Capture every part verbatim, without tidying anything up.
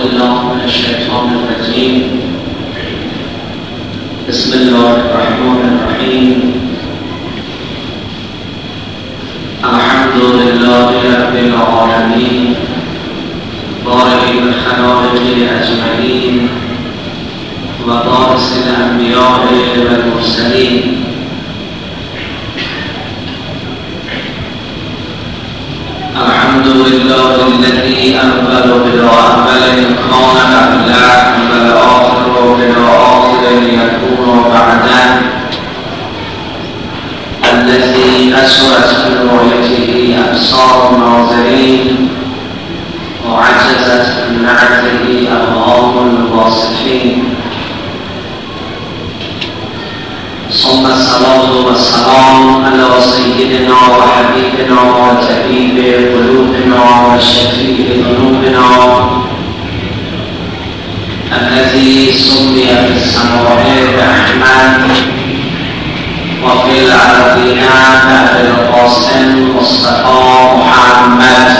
بالله من الشيطان الرجيم. بسم الله الرحمن الرحيم. الحمد لله رب العالمين بارئ الخلائق أجمعين وبارئ الأنبياء والمرسلين. الحمد لله الذي أقبل بلا أقبل كان قبله والآخر بلا آخر يكون بعده، الذي أسرت من رؤيته أبصار الناظرين وعجزت من نعته أفهام الواصفين. ثم الصلاة والسلام على سيدنا وحبيبنا وطبيب قلوبنا وشفيع ذنوبنا الذي سمي في السماء بأحمد وفي الأرضين بأبي القاسم مصطفى محمد.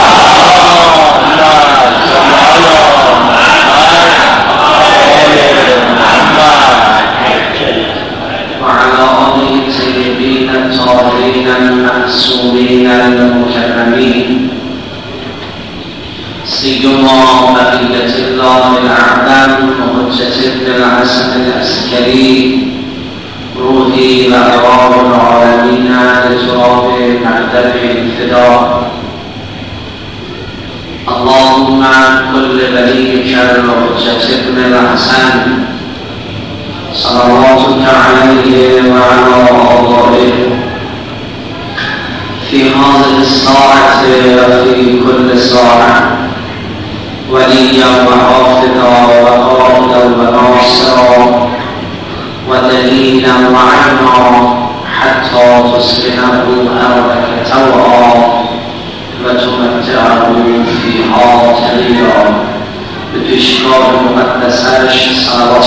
وعلى آله الطيبين الطاهرين المعصومين المكرمين، سيما بقية الله الأعظم وحجة ابن الحسن العسكري روحي وأرواح العالمين لتراب معدن الفداء. اللهم كل وليك الحجة ابن الحسن صلواتك عليه وعلى آبائه في هذه الساعة وفي كل ساعة وليا وحافظا وقائدا وناصرا ودليلا وعينا حتى تصبحه أرضك توعا وتمتعه فيها تليا بإشكال مقدسش صلوات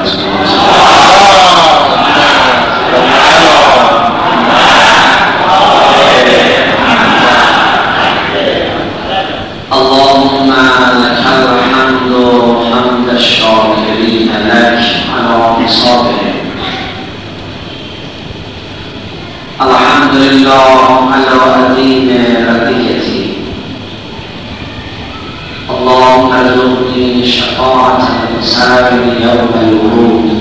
اللهم لك الحمد حمد الشاكرين لك على مصابه. الحمد لله على عظيم رضيتي. اللهم ارزقني شفاعة الحسين يوم الورود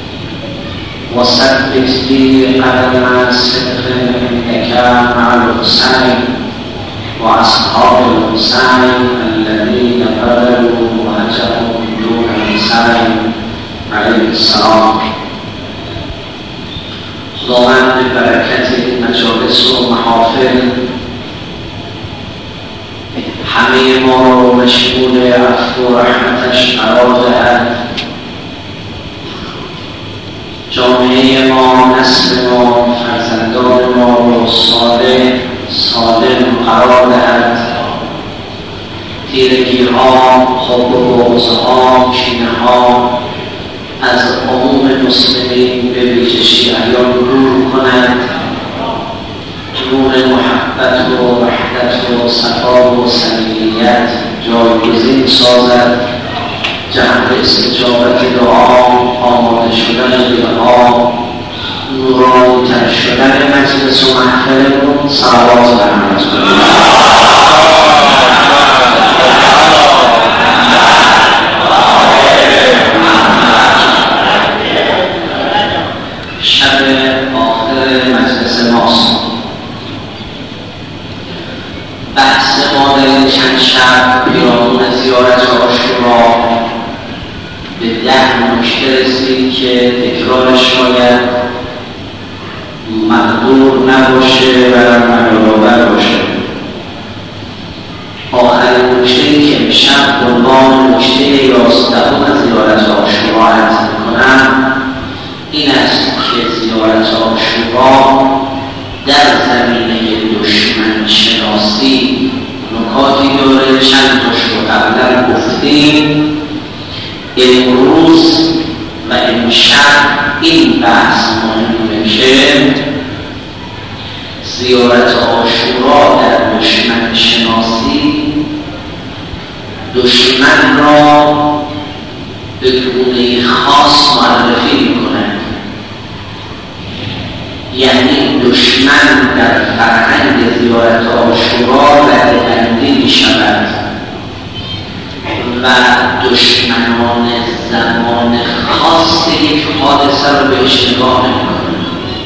وثبت لي قدم الصدق انك مع الحسين واصحاب الحسين الذين بذلوا وهجروا دون الحسين عليه السلام. خداوند به برکت مجالس و محافل همه ما رو مشمول عفو و رحمتش قرار دهد. جامعه ما، نسل ما، فرزندان ما رو صالح سالم قرار دهد. تیرگیرها، حب و بغضها، کینه‌ها از عموم مسلمین به ویژه شیعیان دور کند. نور محبت و وحدت و صفا و صمیمیت جایگزین سازد. جهت استجابت دعا، آماده شدن دعا، نورانی تر شدن مجلس و محفلمون صلوات و رحمت شب آخر مجلس ماست. بحث ما در این چند شب پیرامون زیارت عاشورا به ده نکته رسید که تکرارش شاید مقدور نباشه و منابر باشه. آخرین نکته‌ای که امشب عنوان نکته یازدهم از زیارت عاشورا عرض می‌کنم این است که زیارت عاشورا در زمینه دشمن شناسی نکاتی داره. چند تاش رو قبلا گفتیم. امروز و امشب این بحث مهمه که زیارت عاشورا در دشمن شناسی دشمن را به گونه خاص معرفی میکنند. یعنی دشمن در فرهنگ زیارت عاشورا رده‌بندی می شود و دشمنان زمان خاص یک حادثه رو بهش نگاه نمی‌کنند.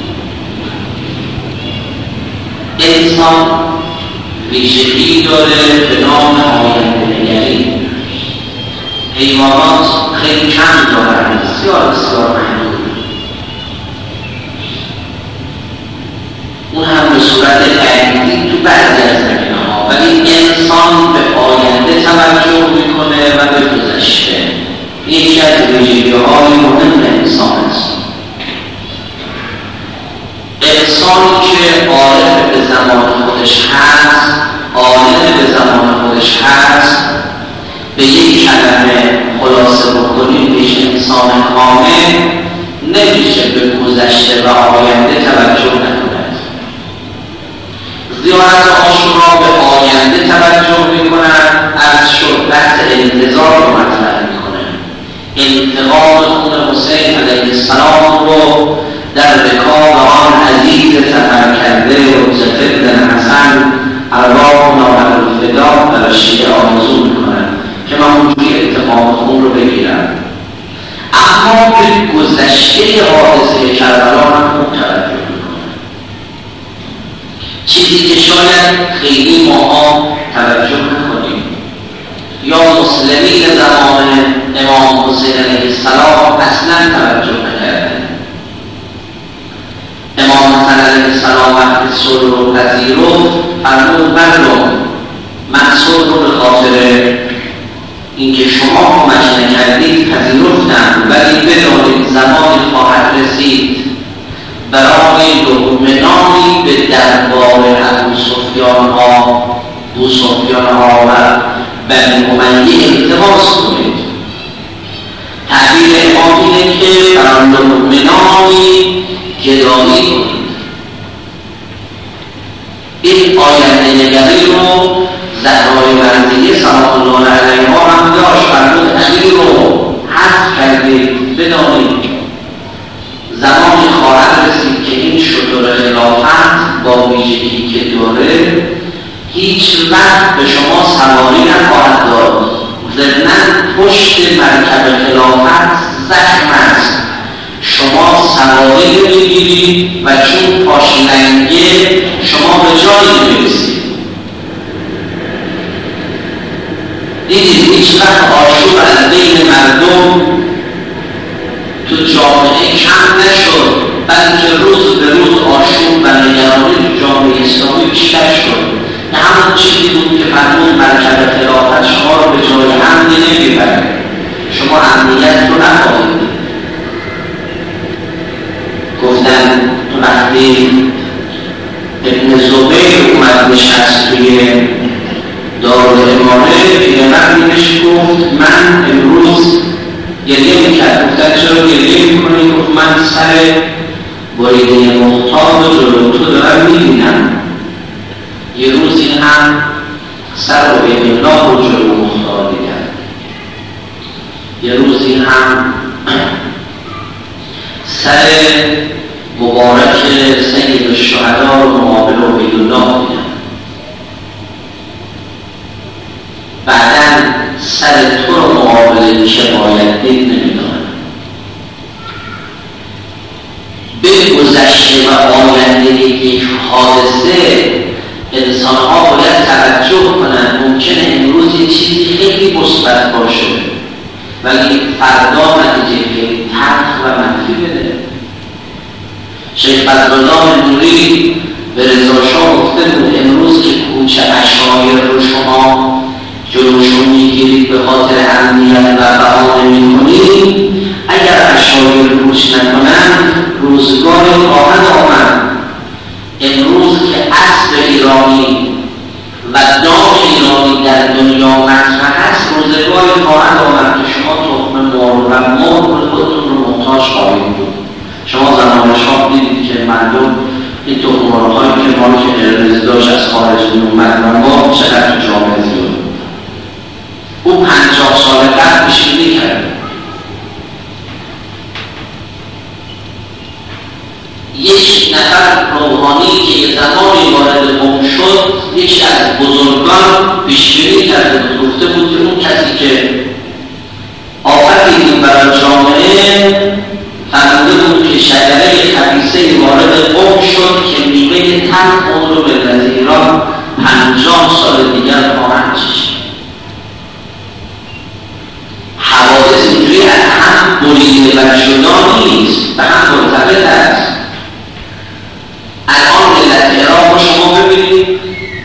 انسان ویژگی داره به نام آینده نگری. حیوانات خیلی کم دارند، بسیار بسیار محدود، اون هم به صورت قریبی تو بعضی از زمینه‌ها، ولی انسان به آینده توجه میکنه و به گذشته. یکی از ویژگی‌های مهم انسان است. انسانی که عارف به زمان خودش هست، عالم به زمان خودش هست، به یک کلمه خلاصه بکنیم میشه انسان کامل، نمیشه به گذشته و آینده توجه نکند. زیارت عاشورا به آینده توجه میکنند، از شد بحث انتظار رو مطرح میکنند. انتقام خون حسین علیه السلام رو در رکاب آن عزیز سفر کرده حجت ابن حسن ارواح نامحرم فدا در شیعه آرزو میکنند که من اونجوری انتقام خون رو بگیرم. اما به گذشته حادثه کربلا هم خوب توجه میکنند، چیزی که شاید خیلی ماها توجه نکنیم. یا مسلمین زمان امام حسین علیه السلام اصلا توجه نکردند. امام حسن علیه السلام وقتی صلح رو پذیرفت فرمود مردم من صلح رو به خاطر اینکه شما کمک نکردید پذیرفتم، ولی بدانید زمانی خواهد رسید برای لقمه‌نانی به دربار ابو سفیان ها ابو سفیان ها و بنی امیه التماس کنید. تعبیر امام اینه که برای لقمه‌نانی گدایی کنید. این آینده نگری رو زهرای مرضیه سلام الله علیها هم داشت. فرمود امیر رو حذف کردید، بدانید زمانی خواهد رسید که این شتر خلافت با ویژگی که داره هیچ وقت به شما سواری نخواهد داد. ضمناً پشت مرکب خلافت زخم است، شما سواری رو میگیرید و چون پاشننگه شما به جایی میرسید. دیدید هیچ وقت آشوب از بین مردم تو جامعه کم نشد، بلکه روز به روز آشوب و نگرانی تو جامعه اسلامی بیشتر شد. نه همون چیزی بود که فرمود مرکب خلافت شما رو به جای امنی نمیبره، شما امنیت رو نخواهید. گفتن وقتی ابن زبیر اومد نشست توی دارالامامه، پیرمردی بهش گفت من امروز گریه میکرد. گفتن چرا گریه میکنی؟ گفت من سر بریده محتاط و جلو تو دارم میبینم. یه روزی هم سر عبید الله رو جلو محتاط دیدم، یه روزی هم سر مبارک سید الشهدا رو مقابل عبید الله دیدم. بعداً سر تو رو مقابل که باید دید نمیدونم. به گذشته و آینده یک حادثه انسان ها باید توجه کنند. ممکنه امروز یه چیزی خیلی مثبت باشه ولی فردا نتیجه خیلی تلخ و منفی بده. شیخ بدرالله نوری به رضا شاه گفته بود امروز که کوچه عشایر رو شما جلوشون میگیرید به خاطر امنیت و بهانه میکنید، اگر عشایر روش نکنن روزگاری خواهد آمد. امروز که اسب ایرانی و دام ایرانی در دنیا مطرح است، روزگاری خواهد آمد که شما تخم مرغ و مرغ خودتون رو محتاج خواهید بود. شما زمان شاه دیدید که مردم این تخم مرغ‌هایی که ما که قرمز داشت از خارج اومد و ما چقدر تو جامعه زیاد. او پنجاه سال قبل پیش‌بینی کرده. یک نفر روحانی که یه زمانی وارد قوم شد، یکی از بزرگان پیش‌بینی کرده بود، گفته بود که اون کسی که آفتی دید برای جامعه، فرموده بود که شجره خبیثه‌ای وارد قوم شد که میوه تلخ اون رو به ملت ایران پنجاه سال دیگر خواهند چشید. حوادث اینجوری از هم بریده و جدا نیست، به هم مرتبط است. الان ملت عراق رو شما ببینید،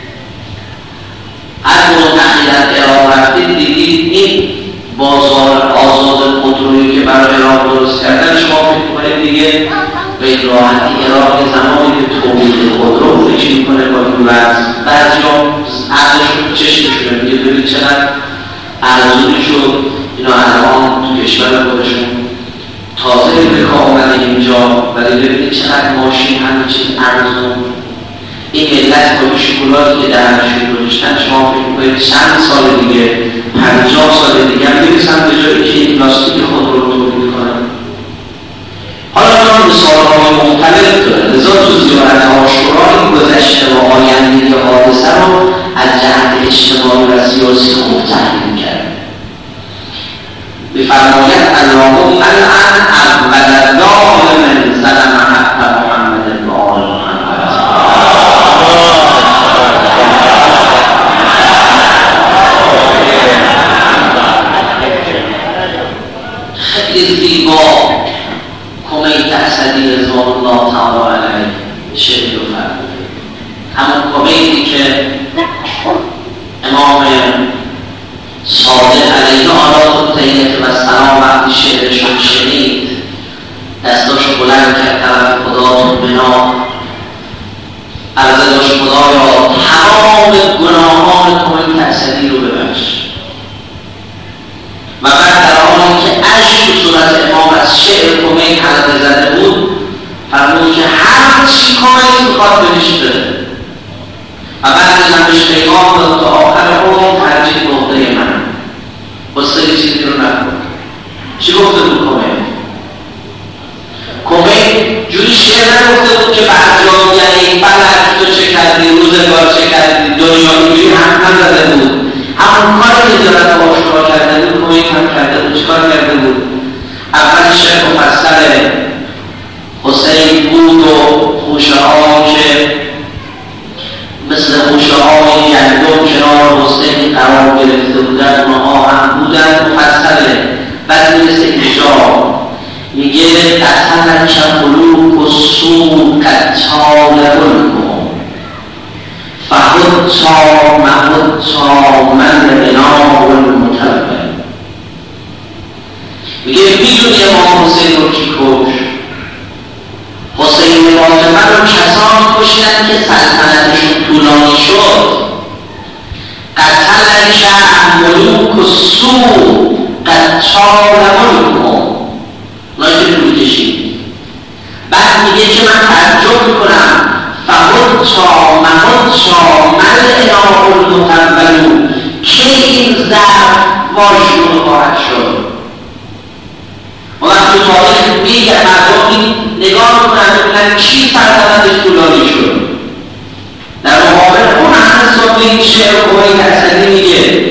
هر موقع تحقیقات عراق رفتید دیدید این بازار آزاد خودرویی که برای عراق درست کردن، شما فکر کنید دیگه به راحتی عراق زمانی به تولید خودرو فکر میکنه با این وضع. بعضی‌ها عقلشون چشمشونه میگه ببینید چقدر ارزونی شد اینا الان تو کشور خودشون تازه به کار اومده اینجا، ولی ببینید چقدر ماشین همه چیز ارزون. این ملت با شکلاتی که درمشون گذاشتن، شما فکر میکنید چند سال دیگه، پنجاه سال دیگه هم میرسن به جایی که این پلاستیک خود رو تولید کنن. حالا ما مثال‌های مختلف داره، لذا تو زیارت عاشورا این گذشته و آینده حادثه رو از جهت اجتماعی و سیاسی خوب تحلیل کرد. بفرماید اللهم الان اول ظالم ظلم حق محمد و آل محمد. خیلی زیبا کمیت اسدی رضوان الله تعالی علیه شعر رو فرموده. همون کمیتی که امام صادق علیه آلات طیبه و سلام وقتی شعرشون شنید، دستاشو بلند کرد طرف خدا بنا عرضه داشت خدایا تمام گناهان کمیت اسدی رو ببخش. و بعد در حالی که اشک صورت امام از شعر کمیت حلقه زده بود، فرمود که هر چی کمیت میخواد بهش بده. و بعدش هم بهش پیغام داد تا آخر عمر ترجیح نقطه من، قصه چیزی رو نکن. چی گفته بود کمیت؟ کمیت جوری شعر نگفته بود که برجام یعنی فلک تو چه کردی، روزگار چه کردی، دنیا اینجوری هم نزده بود. همون کاری که زیارت عاشورا کرده بود کمیت هم کرده بود. چیکار کرده بود؟ اول شعر مفصل حسین بود و خوشه ها که مثل خوشه های گندم کنار حسین قرار گرفته بودن، اونها هم بودن مفصله. بعد میرسه اینجا میگه قتل چپلوک و سو قتال بلکن فهدتا مهدتا من بنا و المتبل. میگه میدونی امام حسین رو کی کش؟ حسین فاطمه رو کسان کشتن که سلطنتشون طولانی شد. قتل ملوک و سو قتال ملکن، نایی که روی کشید. بعد میگه که من تعجب میکنم فهدتا مهدتا من اله المتبل، که این ضرب واشون خواهد شد. و وقتی تاریخ میگه مردمی نگاه کنند ببینن کی سلطنتش طولانی شد. در مقابل اون حساب این شعر کمیت اسدی میگه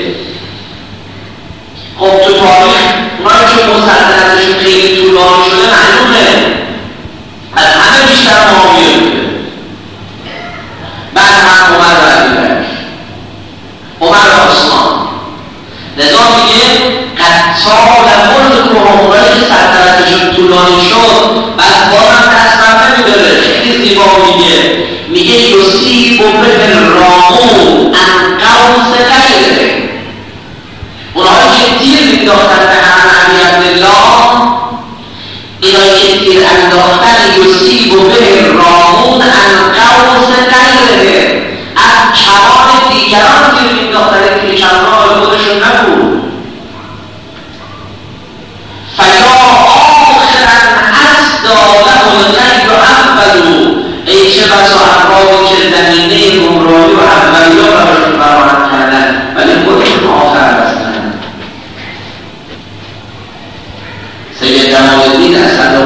خب تو تاریخ اونایی که مسلطنتشون خیلی طولانی شده معلومه از همه بیشتر معاویه بوده، بعد هم عمر و علیبکر، عمر و عثمان. لذا میگه قتال ملک و اونایی که سلطنتشون طولانی شد بعد بارم تصمیم نمیداره. خیلی زیبا میگه میگه یصیب به الرامون عن قوس غیره. اونایی که تیر مینداختن به هم علی عبدالله، اینایی که تیر انداختن یصیب به الرامون عن قوس غیره، از کمان دیگران تیر مینداختن که کمان خودشون نبود. فیا آخرا اسداله الغیر اولو، ای چه بسا افرادی که زمینه گمراهی و اولیه براشون فراهم کردن ولی خودشون آخر هستن.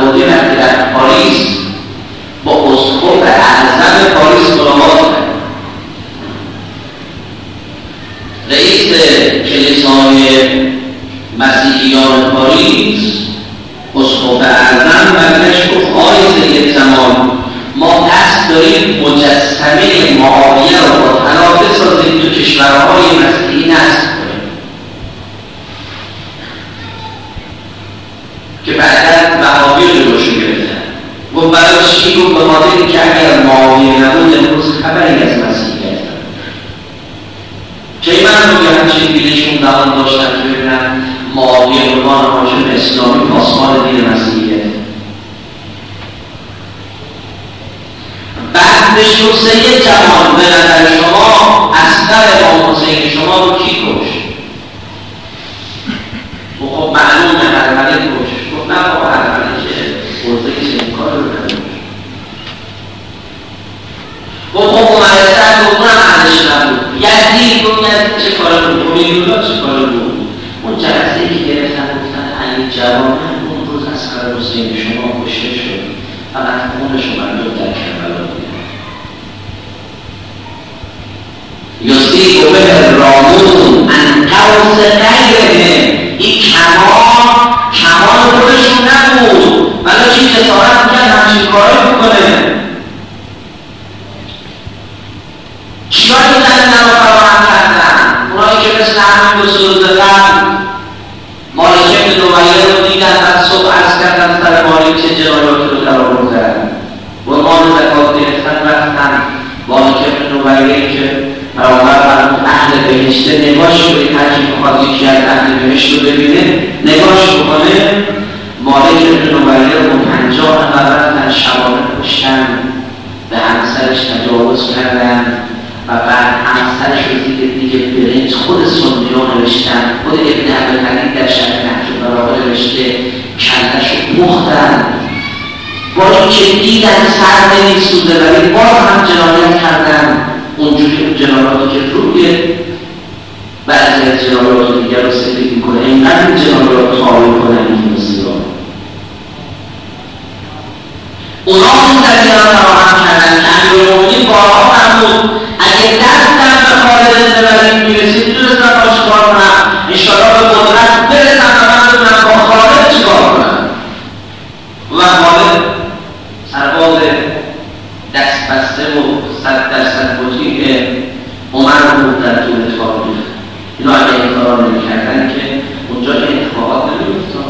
القاضی وقتی در پاریس با اسقف اعظم پاریس ملاقات کرد. رئیس کلیسای مسیحیان پاریس اسقف اعظم برگشت گفت آقای سید زمان، ما دست داریم مجسمه معاویه رو با طلا بسازیم تو کشورهای مسیحی نصب کنیم که بعدا وهابی رو جلوشو گرفتن. گفت برای چی؟ گفت به خاطر اینکه اگر معاویه نبود امروز خبری از مسیحیت نبود. چه من رو که همچین بیلشون دهان داشتن که ببینن معاویه عنوان حاکم اسلامی پاسبان دین مسیحیت. بعد به شخصه جوان به نظر شما اصغر امام حسین شما رو کی کشت؟ خب معلومه هرمله کشت. خب نه با هرمله که برده که این کار رو کنید. خب خب ممارستر بکنم ازش نبود. یزدی گفت چه کار بود؟ امیدولا چه کار بود؟ اون جلسه که گرفتن گفتن این جوان اون روز اصغر حسین شما کشته شد، فقط خون شما رو در کربلا بود. یوسیق به رامون انقوز غیره، این کمان کمان خودشون نبود ولی چی جسارت میکرد همچین کاری بکنه. چیایی بودن این رو فراهم کردن؟ اونایی که مثل همین دو سه روز قبل مالک ابن نویره رو دیدن و صبح عرض کردن سر مالک چه جنایاتی رو در آوردن و مال زکات گرفتن رفتن. مالک ابن نویره که برابر فرمود اهل بهشته نگاش کنید، هرکی میخواد یکی از اهل بهشت رو ببینه نگاش بکنه. مالک ابن نویره رو پنجاه نفر رفتن شبانه کشتن، به همسرش تجاوز کردن و بعد همسرش رو دیگه دیگه برنج خود سنی ها نوشتن، خود ابن عبدالحدید در شرح نهج البلاغه نوشته کلش رو پختن. با اینکه دیدن سر نمیسوزه ولی باز هم جنایت کردن. اونجوری اون جنایاتی که روی بعضی از جنایات دیگر رو سفید میکنه اینقدر این جنایات تابع کنن این مسیرها. اونا اون دلیل رو فراهم کردن که امیرالمومنین بارها فرمود اگه دستم به خالد بن ولید میرسید میدونستم با چیکار کنم، انشاءالله به قدرت برسم و من بدونم با خالد چیکار کنم. و خالد سرباز دست بسته و صد درصد مطیع عمر بود در طول تاریخ. اینا اگه این کارا نمی‌کردن که اونجا که اتفاقات نمی‌افتاد.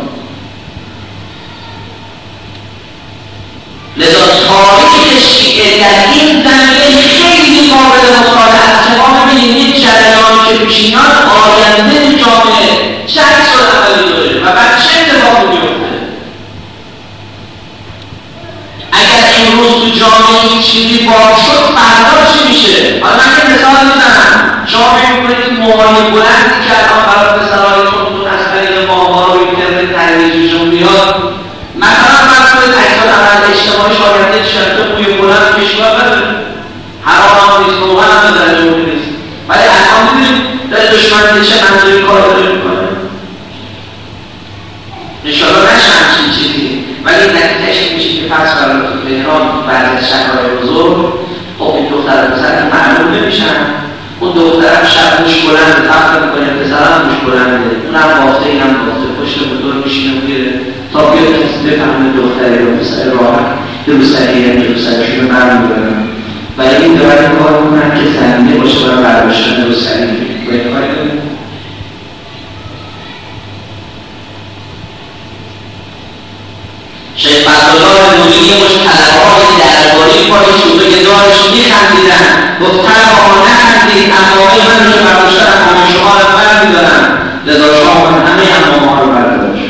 لذا تاریخ شیعه در این زمینه خیلی قابل مطالعه است که ما ببینیم این جریان که پیشینان آینده جامعه چه عکس‌العملی داره و بعد چه اتفاقی می‌افته. اگر امروز تو جامعه چیزی باز شد فردا چی میشه؟ حالا من که مثال میزنم، شما فکر می‌کنید موهای بلندی که الان برای پسرهایتون تو از طریق ماه‌ها رو اینترنت ترویجشون میاد، مثلا فرض کنید اجزای عمل اجتماعی شاگرده شرط موی بلند کشور نداره، حرام هم نیست، موها هم در جمهوری نیست، ولی الان می‌بینید در دشمن چه منظوری کار داره میکنه. انشاءالله نشه همچین چیزی، ولی نتیجهش میشه که پس برای تو تهران بعضی از شهرهای بزرگ خب این دختر و پسر معلوم نمیشن. اون دخترم شب موش بلند تفت میکنه، پسرم موش بلنده، اونم بافته اینم بافته، پشت موتور میشینه میره تا بیاد کسی بفهمه دختری و پسر راحت روسریه که روسریشون رو من میبرن. ولی این دارن کار میکنن که زمینه باشه برای برداشتن روسری. باید کاری کنیم. شیخ فضلالله نوری یه مش طلبه‌های درباری پای شوبه دارش میخندیدن، گفت طلبه‌ها نخندید، امامه من رو برداشتن امام شما رو بر میدارن، لذا شما همه امامه رو برداشت.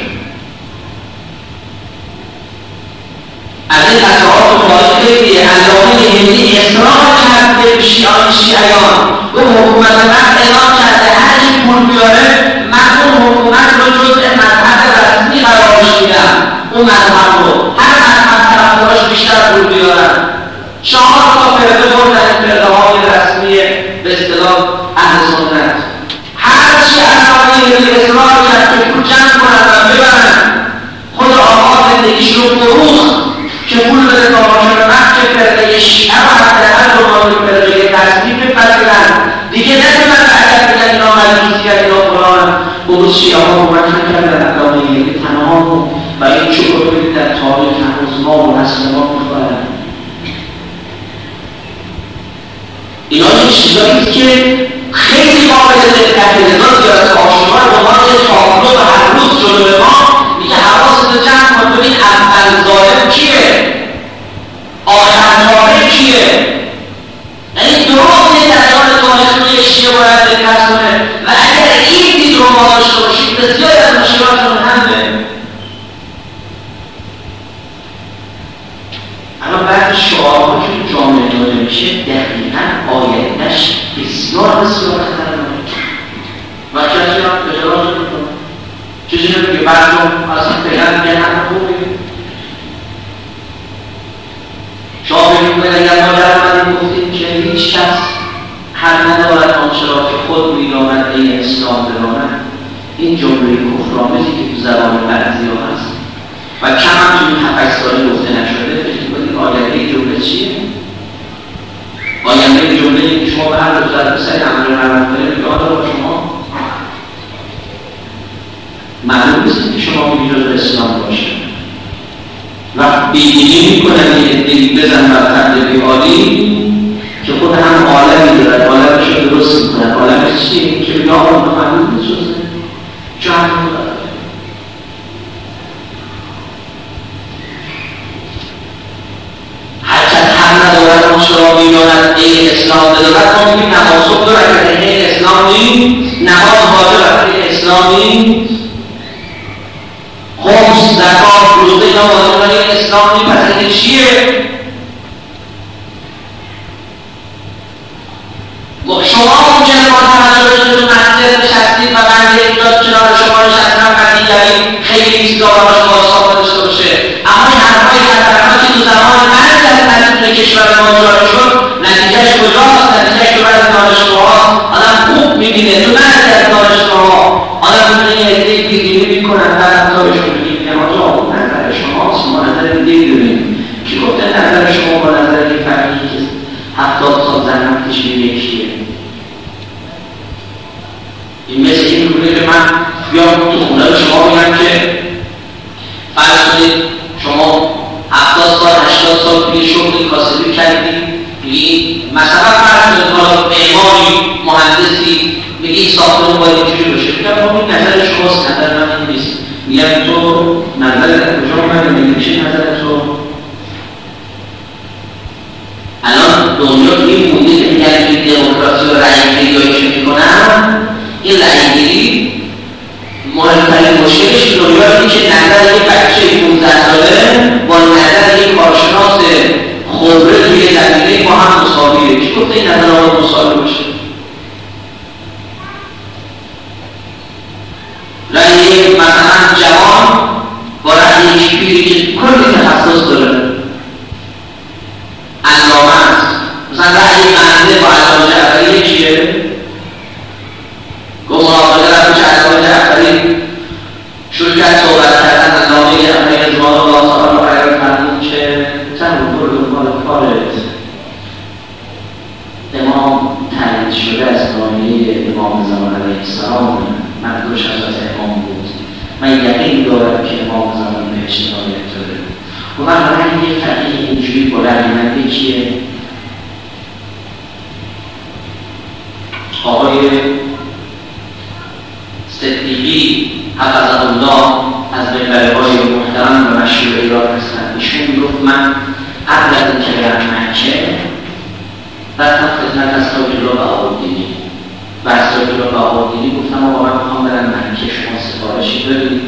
از این قطعات مطالعه خیلی علامه هندی اصرار کرد به شیعان شیعیان و حکومت وقت اعلام کرده هر چی پول بیاره من اون حکومت رو جزء مذهب رسمی قرارش میدم. اون مذهب رو هر مذهب طرفداراش بیشتر پول بیارن. چهار تا فرقه بردن فرقه های رسمی به اصطلاح اهل سنت. هر چی علامه هندی اصرار کرد که پول جمع کنن و ببرن، خود آقا زندگیش رو فرو درست شیعه ها رو مطرح کردن علامه که تمام و این چوب رو ببینید در تاریخ هنوز ما و نسل ما میخورن. اینا این چیزایی که خیلی قابل دقت نگاه زیارت آشورا به عنوان یه تابلو و هر روز جلوی ما میگه حواست رو جمع کن ببین اول ظالم کیه؟ آخر تابع کیه؟ یعنی درست یه درجان تاریخی شیعه باید دقت کنه و اگر این دید رو ما داشته باشید بسیار از مشکلاتمون همه. اما بعد شعارها که جامعه داده میشه دقیقا آیندهش بسیار بسیار خطرناکه و کسی هم اعتراض میکنه چیزی نمیگه مردم اصلا فعلا میگن همه خوبه. شما بگیم اگر ما در من گفتیم که هیچ کس حق ندارد آنچه را که خود می‌داند این اسلام بداند، این جمله کفرآمیزی که تو زبان بعضی‌ها هست و کم هم توی هفت ساله گفته نشده، فکر کنید آینده جمله چیه؟ آینده جمله که شما به هر روز در سری عمل روند کنید میگه آنها با شما معلوم نیست که شما میگید اسلام باشه و بیدینی میکنن یه عده‌ای بزن بر فرد بیعالی که خود هم عالمی دارد، عالمش رو درست میکنن. عالمش چیه؟ که بگه آقا رو معلوم بسوزه چه هم دارد. هرچند هم ندارد اون شما میداند این اسلام بدارد ما میگیم نمازخب دارد که این اسلام نیست، نماز واجب که اسلام نیست، خمس، زکات، روزه اینا واجب که اسلام نیست. پس این چیه؟ شما ممکنه با توجه تو مسجد نشستید و من یک جا کنار شما نشستم و دیگری خیلی چیزا براش باستاب داشته باشه، اما این حرفای خطرناکی تو زمان من در نتیجه کشور ما جاری شد، نتیجهش کجاست؟ نتیجهش که بعد دانشگاه‌ها آدم خوب می‌بینه، تو بعضی از دانشگاه‌ها آدم می‌بینه یه عده‌ای بیدینی می‌کنن در رفتارشون می‌گیم که آقا اون نظر شماست، ما نظر دیگه داریم. کی گفته نظر شما با نظر یک فردی که هفتاد سال زنم کشید یکیه؟ این مثل این بوده که من بیام تو خونه شما بگم که فرض کنید شما هفتاد سال هشتاد سال توی شغل کاسبی کردید، میگی مثلا فرض کنید حالا معماری مهندسی میگی ساختمون باید اینجوری باشه، میگم خب این نظر شماست، نظر من این نیست. میگم تو نظر کجا اومده؟ میگی چه نظر تو؟ الان دنیا این مونده که میگن این دموکراسی و رأی‌گیری یا ایشون میکنن، این رأی‌گیری مهمترین مشکلش دنیا اینه که نظر یک بچه پانزده ساله با نظر یک کارشناس خبره توی زمینه با هم مساویه. کی گفته این نظر آن مساوی باشه؟ رأی مثلا جوان با رأی یک پیری که کلی تخصص داره علامه است، مثلا رأی بنده با علامه جعفری یکیه؟ گفت محافظه رفت که علامه جعفری شروع کرد صحبت کردن علامه جعفری رضوان الله تعالی علیه فرمود که زن رو دنبال کارت امام تعیین شده از نامه امام زمان علیه السلام، مردوش حضرت امام بود، من یقین دارم که امام زمان بهش عنایت داره. و من برای یه فقیه اینجوری بلند من یکیه آقای صدیقی حفظه الله از منبرهای محترم و مشهور ایران هستند. ایشون گفت من قبل از اینکه برم مکه رفتم خدمت از تاج الله بهاءالدینی و از تاج الله بهاءالدینی گفتم آقا من میخوام برم مکه، شما سفارشی دارید؟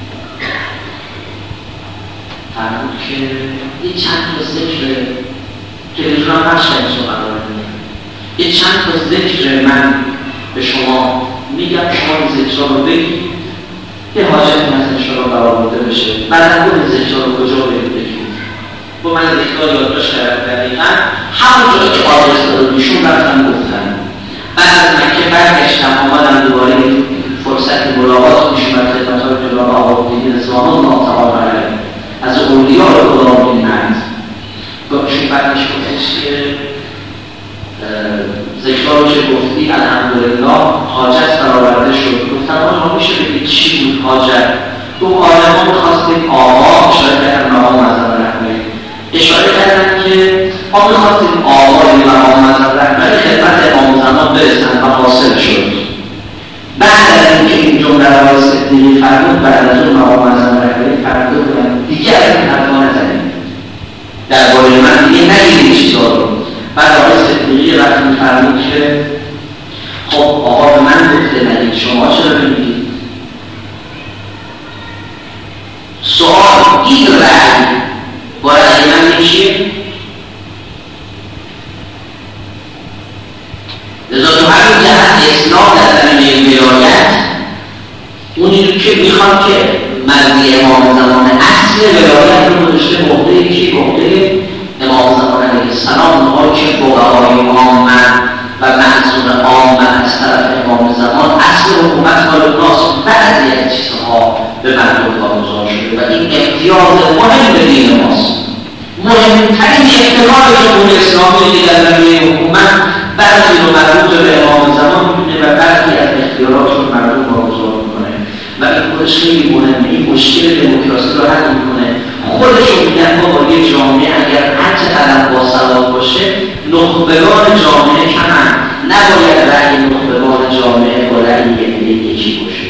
فرمود که یه چند تا ذکر تلویزیون هم پخش کردن شما قرار میدم، یه چند تا ذکر من به شما میگم، شما این ذکر رو بگید، یه حاجت مثل شما برآورده بشه، بعد اون ذکر رو کجا برید بگید. با من ذکر یادداشت کردم دقیقا همون جایی که آدرس داده ایشون رفتم گفتن. بعد از مکه برگشتم آمدم دوباره فرصت ملاقات میشون و خدمت‌های جناب بهاءالدین رضوان الله تعالی علیه از اولیاء خدا می‌بینند. گفتشون بعدش گفتش که ذکرها رو که گفتی الحمدلله حاجت برآورده شد. گفتم آنها میشه بگید تو آلمان میخواستیم آقا اشاره کردن مقام مذهب رهبری اشاره کردن که ما میخواستیم آقای مقام مذهب رهبری خدمت امام زمان برسن و حاصل شد. بعد از اینکه این جمله را آقای صدیقی فرمود بعد از اون مقام مذهب رهبری فرموده بودن دیگه از این حرفا نزنید درباره من دیگه نگید این چیزا رو. بعد آقای صدیقی وقتی میفرمود که خب آقا به من گفته نگید شما چرا میگید؟ سوال این رأی با رأی من میشه لذا تو همین جهت اسلام در زمینه ولایت اونی رو که میخواد که مرضی امام زمان اصل ولایت رو گذاشته نقطه که نقطه امام زمان علیه السلام نقطه که فقهای عامه و منظور عامه از طرف امام زمان اصل حکومت مال اوناست. بعضی از چیزها به مردم واگذار شده و این امتیاز مهم به دین ماست. مهمترین اختلال جمهوری اسلامی که در زمینه حکومت بعضی رو مربوط به امام زمان می‌دونه و بعضی از اختیارات رو مردم واگذار می‌کنه و این خودش خیلی مهمه. این مشکل دموکراسی رو حل می‌کنه. خودشون میگن ما با یه جامعه اگر هر چقدر باسواد باشه نخبگان جامعه کمن، نباید رأی نخبگان جامعه با رأی یکی باشه.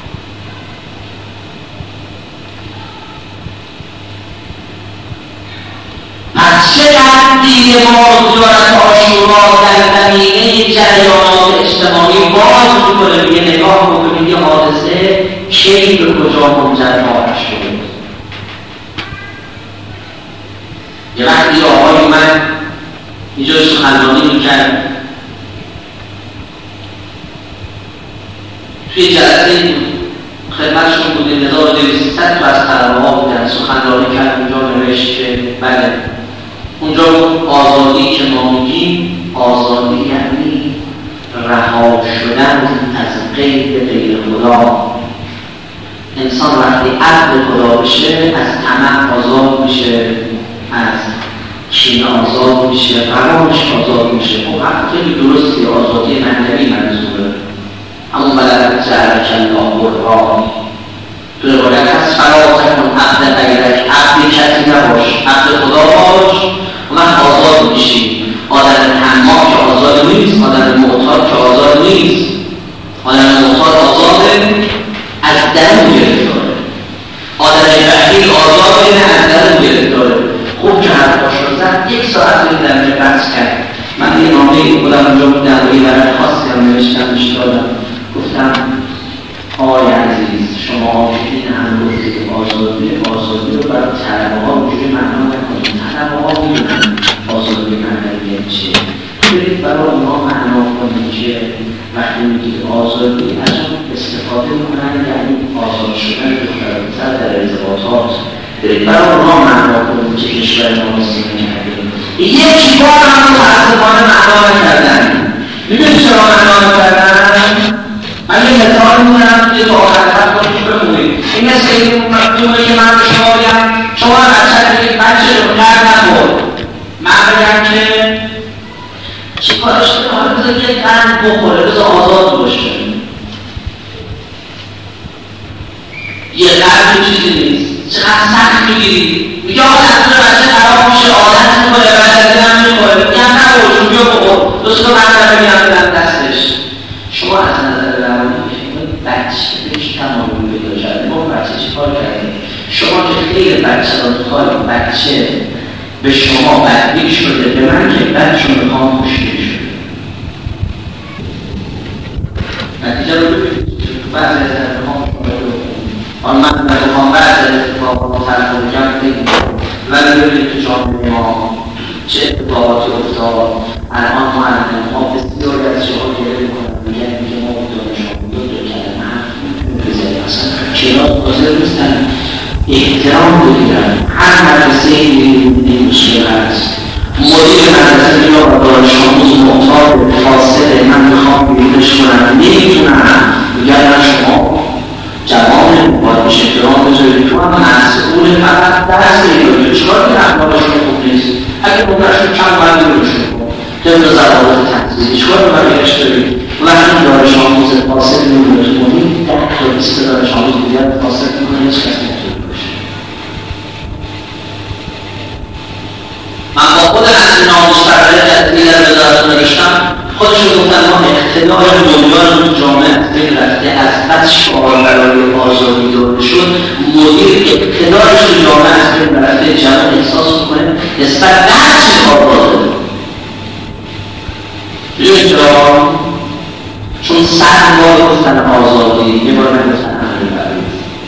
پس چقدر دین ما زیارت عاشورا در زمینه جریانات اجتماعی باز میکنه یه نگاه بکنید یه حادثه کی به کجا منجر خواهد شد. یه وقتی آقای من اینجا سخنرانی میکرد توی جلسه خدمتشون بودیم هزار و دویست تا از طلبه ها بودن سخنرانی کرد اونجا نوشت که بله اونجا آزادی که ما میگیم آزادی یعنی رها شدن از قید غیر خدا. انسان وقتی عبد خدا بشه از طمع آزاد میشه، از کینه آزاد میشه، فرامش آزاد میشه. خب خیلی درستی آزادی معنوی منظوره. همون بلد جهر کلا برها تو روایت از فراتر کن عبد غیرک، عبد کسی نباش، عبد خدا باش و من آزاد میشی. آدم تنها که آزاد نیست، آدم معتاد که آزاد نیست. آدم معتاد آزاده از درون گرفتاره، آدم بخیل آزاده نه از درون گرفتاره. خوب که حرفاش رو زد. یک ساعت رو در مجه بحث کرد. من یه نامه خودم اونجا بودم و یه برای خاصی هم نوشتم بهش دادم. گفتم آقای عزیز شما که این هم گفتید آزادی آزادی رو برای طلبه ها اونجوری معنا نکنید. طلبه ها میدونن آزادی معنوی یعنی چیه. برید برای اونا معنا کنید که وقتی میگید آزادی از اون استفاده میکنن یعنی آزاد شدن دختر در ارتباطات. برید برای اونا معنا کنید که کشور ما مسلم کردیم. یک بار هم متاسفانه معنا نکردن. میدونید چرا معنا نکردن؟ من یه مثال می‌زنم که تو آخر حرف کنید بمونید. این مثل این مکتوبه که من به شما بگم شما بچه دیگه بچه رو خر نخور. من بگم که چی کارش کنه؟ حالا بذار یه قند بخوره، بذار آزاد باشه. یه قند چیزی نیست. چقدر سخت میگیری؟ میگه آقا دستور بچه خراب میشه، عادت میکنه، بعد از این هم میخوره. میگم نخور چون بیا بخور. دوست رو من داره میگم بدم دستش. شما از نظر روانی می‌فهمید بچه بهش تمامی پیدا کرده. ما بچه چی کار کردیم؟ شما که خیلی بچه را دخواه بچه به شما بدبین شده، به من که بچه رو میخوام خوشگیر شده. نتیجه رو ببینید بعضی از اتفاق آن من بخوام بعضی از اتفاق رو طرف رو جمع بگیم ولی ببینید تو جامعه ما چه اتفاقاتی افتاد. الان ما معلم ها بسیاری از شما گره میکنن میگن میگه ما دانش آموزا دو کلمه حرف میتونیم بزنیم اصلا کلاس حاضر نیستن احترام بگیرن. هر مدرسه این مشکل هست. مدیر مدرسه یا دانش آموز معتاد فاصله من میخوام بیرونش کنم نمیتونم میگن نه شما جوان باید بهش احترام بذارید تو هم مسئول فقط درس بگیرید. چیکار که اخلاقشون خوب نیست؟ اگه مدرسشون چند باید بیرونشون کن طبق ضوابط تحصیلی چیکار رو باید بهش دارید؟ وقتی دانش آموز فاصل میمونه تو محیط ده تا بیست دانش آموز دیگر فاصل میکنه هیچ کس یا آیا دنیا جامعه از بین رفته از بس شعار برای آزادی داده شد، مدیر اقتدارش رو جامعه از بین رفته، جمعه احساس میکنه نسبت به هر چی کار داده بیایی چرا؟ چون صد بار گفتن آزادی، یه بار نگفتن امن برای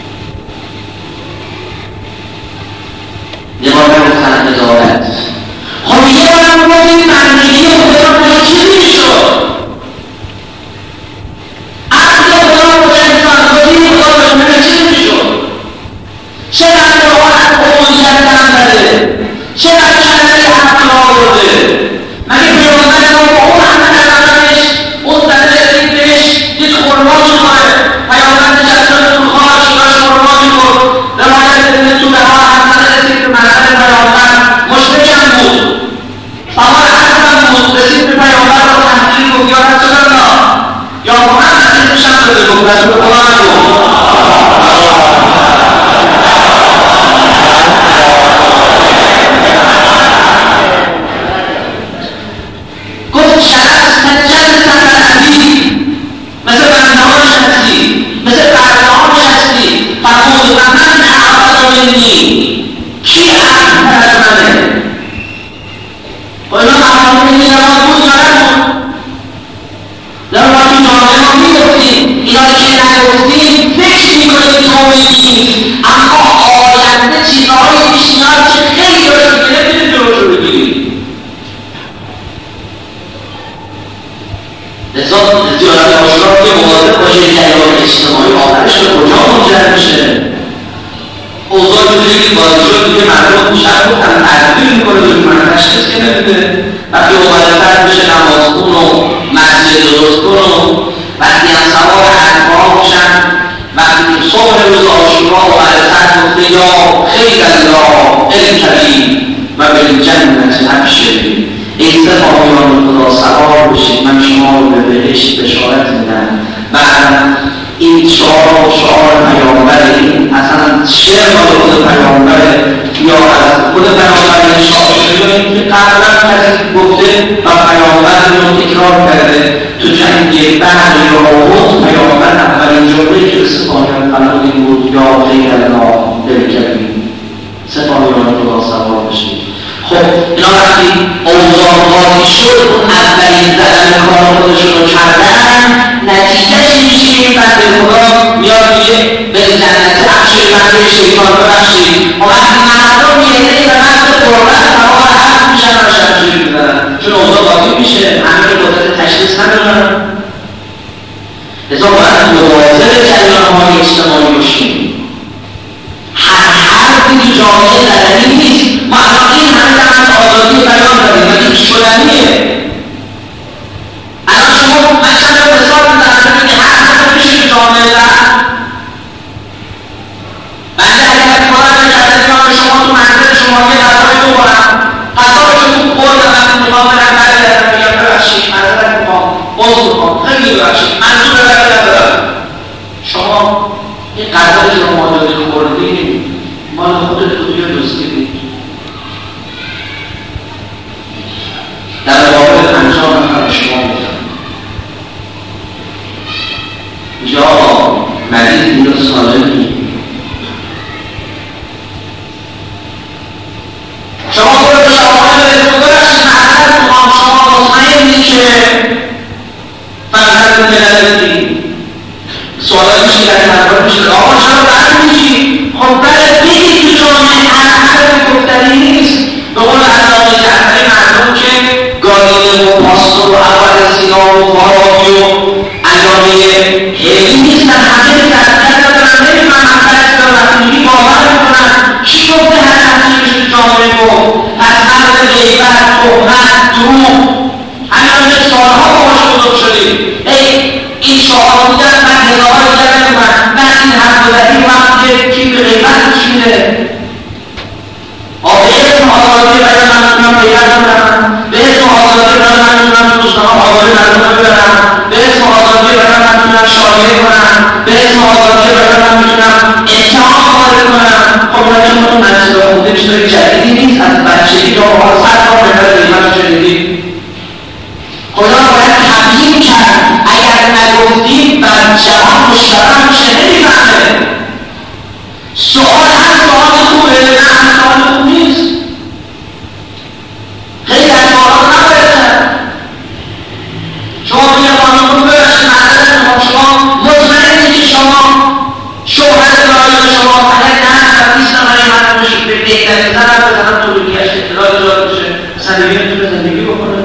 یه بار نگفتن ادارت. خب یه بار هم گفتیم بندگی خدا باید چی میشد؟ عقل خدا باید بندگی خدا باید چی میشد؟ چقدر راحت قومیت هم بده؟ چقدر کلمه حق را آورده؟ مگه پیامبر ما با اون همه نظرانش اون زده رسیدش یک خورما میخوره، پیامبر نشستان اون خواهش داشت خورما میخور، روایت ابن توبه ها حسن رسید به مرحل پیامبر مشتکم بود، سوال حسن بود، رسید به پیامبر را تحقیل گفت یا رسول الله یا محمد نتیزشم داده گفت رسول خدا نگفت کی عقل از منه؟ و اینا مقامه این نماز بود یا نبود؟ در ما تو جامعه ما میگفتیم اینا که نگفتیم فکر میکنیم تومید نیست، اما آینده چیزهای پیش میاد که خیلی داشت گرفتیم جلوش رو بگیریم. لذا زیارت آشراف که مواظب باشه جریان اجتماعی آخرش به کجا منجر میشه. اوضاع جوری که بازی شد دیگه مردم شب گفتن تدبیر میکنه دشمن تشخیص که نمیده، وقتی اومده تر بشه نمازخون و مسجد درست کن و وقتی هم سوار حرفها میشن، وقتی که صبح روز عاشورا و عرصت گفته یا خیر الله الکریم و بالجنت ابشروا، ای صفایان خدا سوار بشید من شما رو به بهشت بشارت میدم. بعد این شعار و شعار پیامبر، این اصلا شعر مال خود پیامبر یا از خود پیامبر شعار شده که قبلا کسی گفته و پیامبر رو تکرار کرده تو جنگ بعد یا آورد. پیامبر اولین جمله که سپاهیان قلب این بود یا خیر الله الکریم، سپاهیان خدا سوار بشید. خب اینا وقتی اوضاع قاطی شد اون اولین قدم کار خودشون رو کردن، نتیجهش میشه که بنده خدا میاد میگه به جنت ابشروا بنده شیطان ببخشید. و وقتی مردم یعنی به وقت قربت تمام حرف میشن و شمشیر میزنن چون اوضاع قاطی میشه، همه رو قدرت تشخیص ندارن. لذا باید مواظب جریان‌های اجتماعی باشیم. هر حرفی تو جامعه زدنی نیست. ما الان این همه دارن آزادی بیان داریم و این شدنیه. الان شما من چند رو حساب می‌زنم که هر حرف میشه تو جامعه زد. بنده اگر کار نکرده بیان به شما تو منزل شما یه غذای بخورم، غذای شما خوردم وقتی میخوام برم برگردم میگم ببخشید معذرت میخوام عذر میخوام خیلی ببخشید منظور ببخشید ندارم. شما این غذایی که ما داریم خوردیم مال خودت رو بیا دزدیدید. در مقابل انجام نفر شما میدم یا مریض یا سالمی شما خود به شما بهتون برشید معذرت میخوام شما مطمئنی که فرزند ملل سوالات میشه در مردم میشه آقا چرا برد میشی؟ خب برد بگید تو جامعه هر حرف گفتنی نیست. به قول علامه جعفری مردم که گاهی و پاستور و اول سینا و فارابی و علامه حیلی نیستن، همه دستگرد دارن نمیدونن همسرت دارن وقتی میگی باور میکنن چی گفته هر حرفی میشه تو جامعه گفت. پس مرد غیبت تهمت دروغ همین که سالها باهاش بزرگ شدیم. این شعار میدن من هزار دیگر نمیدونم من این حرف بزنی وقتی که به غیبت میشونه به اسم آزادی برای من میتونم غیبت ببرم، به اسم آزادی برای من میتونم دوستان آزادی مردم ببرم، به اسم آزادی برای من میتونم شایعه کنم، به اسم آزادی برای من میتونم اتهام وارد کنم. خب اینا که ما تو منزل خونده چیزای جدیدی نیست، از بچگی تا آقا صد بار بهتر غیبت شنیدید. خدا باید تبیین کرد. یک دفعه زن هم بزنم تو رویش اطلاع ایجاد بشه، زندگی میتونه زندگی بکنه.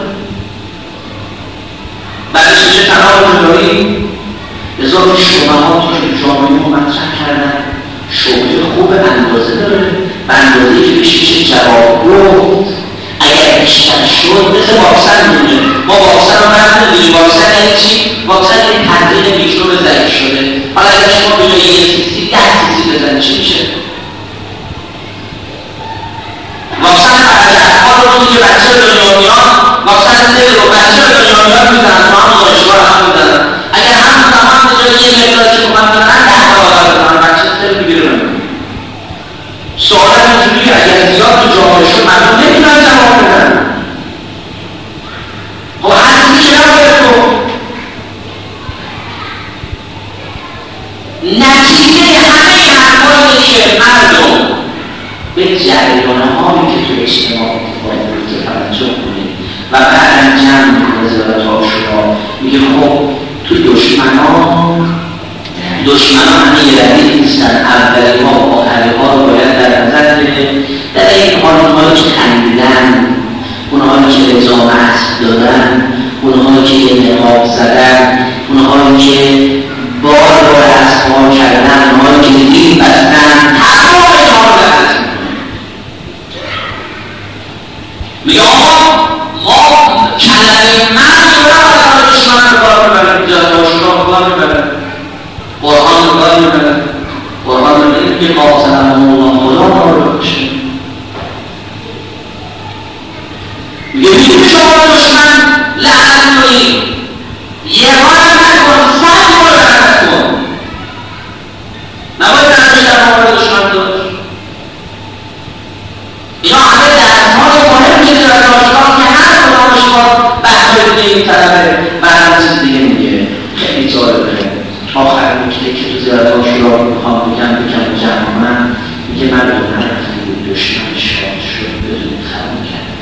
بعدش میشه تنها جدایی. ازا شبهات که جامعه رو مطرح کردن، شبهه خوب اندازه داره، به اندازه‌ای که بشه چه جواب گفت. اگر بیشتر شد مثل واکسن مونه، ما واکسن رو رفت نداریم. واکسن یعنی چی؟ واکسن یعنی تبدیل میکروب ضعیف شده. حالا اگر شما به جای یک سیسی ده سیسی بزنید چی میشه؟ واکسن برگرد ها رو که بچه دنیا میان، واکسن سه رو بچه دنیا میان میزنن، تو هم دانشگاه هم میزنن. اگر هم زمان به جای یه مقداری که کمک بدن ده برابر بزنن، بچه سه رو میگیره نمیده. سوال اینجوری اگر زیاد تو جامعه شد مردم نمیتونن جواب بدن. خب هر چیزی که نباید تو نتیجه همه حرفایی که مردم به جریان‌هایی که تو اجتماع اتفاق میفته توجه کنید و بعداً جمع میکنه وزارت آشورا میگه خب تو دشمنان دشمنان همه یه ردیف نیستن، اولی ها و آخری ها رو باید در نظر بگیریم. در این حال اونهایی که خندیدن، اونهایی که رضامت دادن، اونهایی که یه نقاب زدن، اونهایی که بار بار اسباب کردن، اونهایی که دین بستن، تمام اینها رو لحظه میگه آقا ما کلمه مرد رو نباید دشمن رو کار ببرن، ایجاد آشورا رو کار ببرن، قرآن رو کار ببرن. قرآن رو بگیم که قاسم الله خدا ما رو بکشه. میگه میگه شما دشمن لعنت کنید، یه بار نکن، صد بار لعنت کن. نباید درمش در مورد دشمن داشت. اینا همه درس‌های مهم که در داشتان که هر کدامش با بحث‌های دیگه این طرفه و هر چیز دیگه میگه. خیلی جالبه. آخر نکته که تو زیارت آشورا رو میخوام بگم بگم جمعا میگه من رو نرفتی بود دشمن شاد شد بدون خرم کرد.